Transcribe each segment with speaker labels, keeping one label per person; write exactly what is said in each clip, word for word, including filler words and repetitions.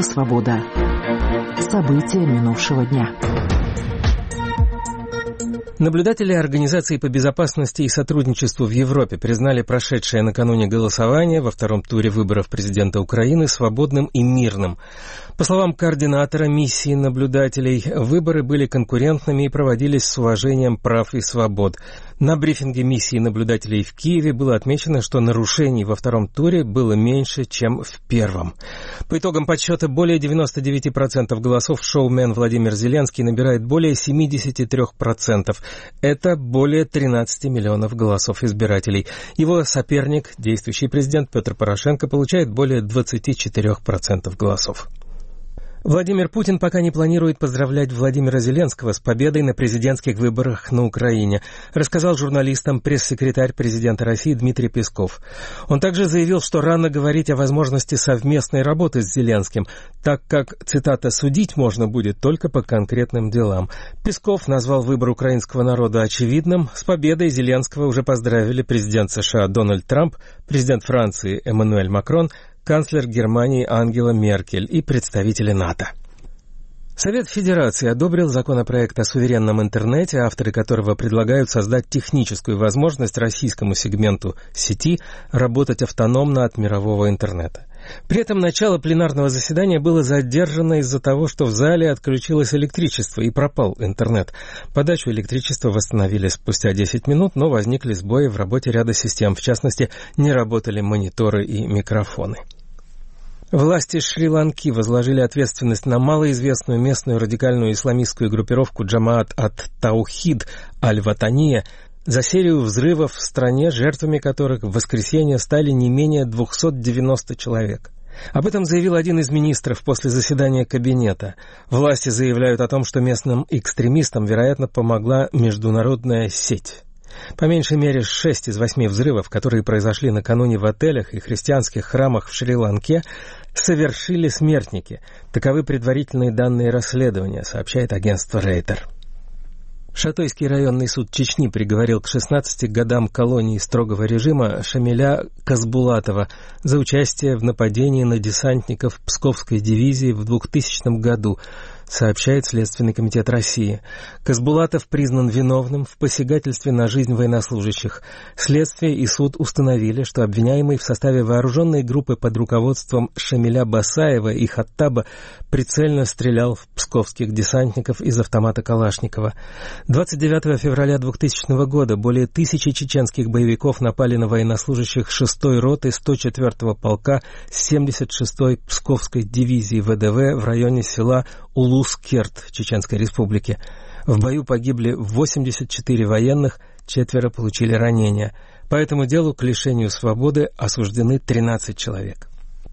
Speaker 1: Радио «Свобода». События минувшего дня.
Speaker 2: Наблюдатели Организации по безопасности и сотрудничеству в Европе признали прошедшее накануне голосование во втором туре выборов президента Украины свободным и мирным. По словам координатора миссии наблюдателей, выборы были конкурентными и проводились с уважением прав и свобод. На брифинге миссии наблюдателей в Киеве было отмечено, что нарушений во втором туре было меньше, чем в первом. По итогам подсчета более девяносто девять процентов голосов шоумен Владимир Зеленский набирает более семьдесят три процента. Это более тринадцать миллионов голосов избирателей. Его соперник, действующий президент Петр Порошенко, получает более двадцать четыре процента голосов. Владимир Путин пока не планирует поздравлять Владимира Зеленского с победой на президентских выборах на Украине, рассказал журналистам пресс-секретарь президента России Дмитрий Песков. Он также заявил, что рано говорить о возможности совместной работы с Зеленским, так как, цитата, «судить можно будет только по конкретным делам». Песков назвал выбор украинского народа очевидным. С победой Зеленского уже поздравили президент США Дональд Трамп, президент Франции Эммануэль Макрон, канцлер Германии Ангела Меркель и представители НАТО. Совет Федерации одобрил законопроект о суверенном интернете, авторы которого предлагают создать техническую возможность российскому сегменту сети работать автономно от мирового интернета. При этом начало пленарного заседания было задержано из-за того, что в зале отключилось электричество и пропал интернет. Подачу электричества восстановили спустя десять минут, но возникли сбои в работе ряда систем. В частности, не работали мониторы и микрофоны. Власти Шри-Ланки возложили ответственность на малоизвестную местную радикальную исламистскую группировку Джамаат ат-Таухид Аль-Ватания за серию взрывов в стране, жертвами которых в воскресенье стали не менее двести девяносто человек. Об этом заявил один из министров после заседания кабинета. Власти заявляют о том, что местным экстремистам, вероятно, помогла международная сеть. По меньшей мере шесть из восьми взрывов, которые произошли накануне в отелях и христианских храмах в Шри-Ланке, совершили смертники. Таковы предварительные данные расследования, сообщает агентство Рейтер. Шатойский районный суд Чечни приговорил к шестнадцати годам колонии строгого режима Шамиля Казбулатова за участие в нападении на десантников Псковской дивизии в двухтысячном году, сообщает Следственный комитет России. Казбулатов признан виновным в посягательстве на жизнь военнослужащих. Следствие и суд установили, что обвиняемый в составе вооруженной группы под руководством Шамиля Басаева и Хаттаба прицельно стрелял в псковских десантников из автомата Калашникова. двадцать девятого февраля двухтысячного года более тысячи чеченских боевиков напали на военнослужащих шестой роты сто четвёртого полка семьдесят шестой Псковской дивизии ВДВ в районе села Улус-Керт Чеченской Республики. В бою погибли восемьдесят четыре военных, четверо получили ранения. По этому делу к лишению свободы осуждены тринадцать человек.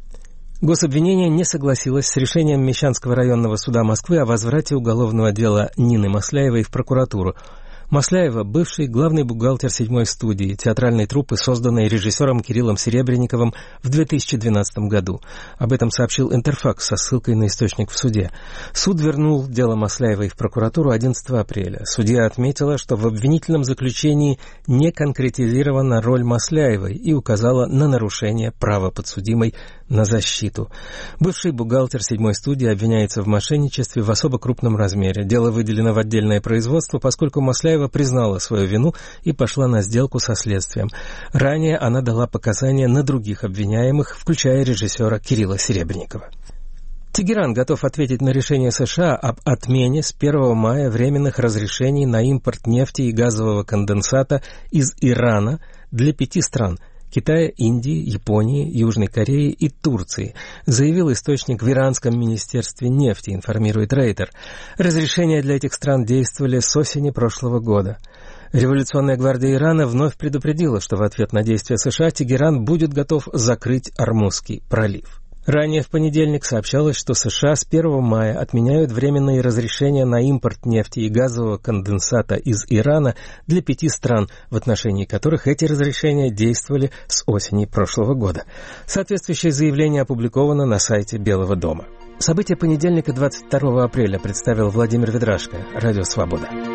Speaker 2: Гособвинение не согласилось с решением Мещанского районного суда Москвы о возврате уголовного дела Нины Масляевой в прокуратуру. Масляева – бывший главный бухгалтер седьмой студии, театральной труппы, созданной режиссером Кириллом Серебренниковым в две тысячи двенадцатом году. Об этом сообщил Интерфакс со ссылкой на источник в суде. Суд вернул дело Масляевой в прокуратуру одиннадцатого апреля. Судья отметила, что в обвинительном заключении не конкретизирована роль Масляевой и указала на нарушение права подсудимой на защиту. Бывший бухгалтер седьмой студии обвиняется в мошенничестве в особо крупном размере. Дело выделено в отдельное производство, поскольку Масляева признала свою вину и пошла на сделку со следствием. Ранее она дала показания на других обвиняемых, включая режиссера Кирилла Серебренникова. Тегеран готов ответить на решение США об отмене с первого мая временных разрешений на импорт нефти и газового конденсата из Ирана для пяти стран – Китая, Индии, Японии, Южной Кореи и Турции, заявил источник в Иранском министерстве нефти, информирует Рейтер. Разрешения для этих стран действовали с осени прошлого года. Революционная гвардия Ирана вновь предупредила, что в ответ на действия США Тегеран будет готов закрыть Ормузский пролив. Ранее в понедельник сообщалось, что США с первого мая отменяют временные разрешения на импорт нефти и газового конденсата из Ирана для пяти стран, в отношении которых эти разрешения действовали с осени прошлого года. Соответствующее заявление опубликовано на сайте Белого дома. События понедельника двадцать второго апреля представил Владимир Ведрашко, Радио «Свобода».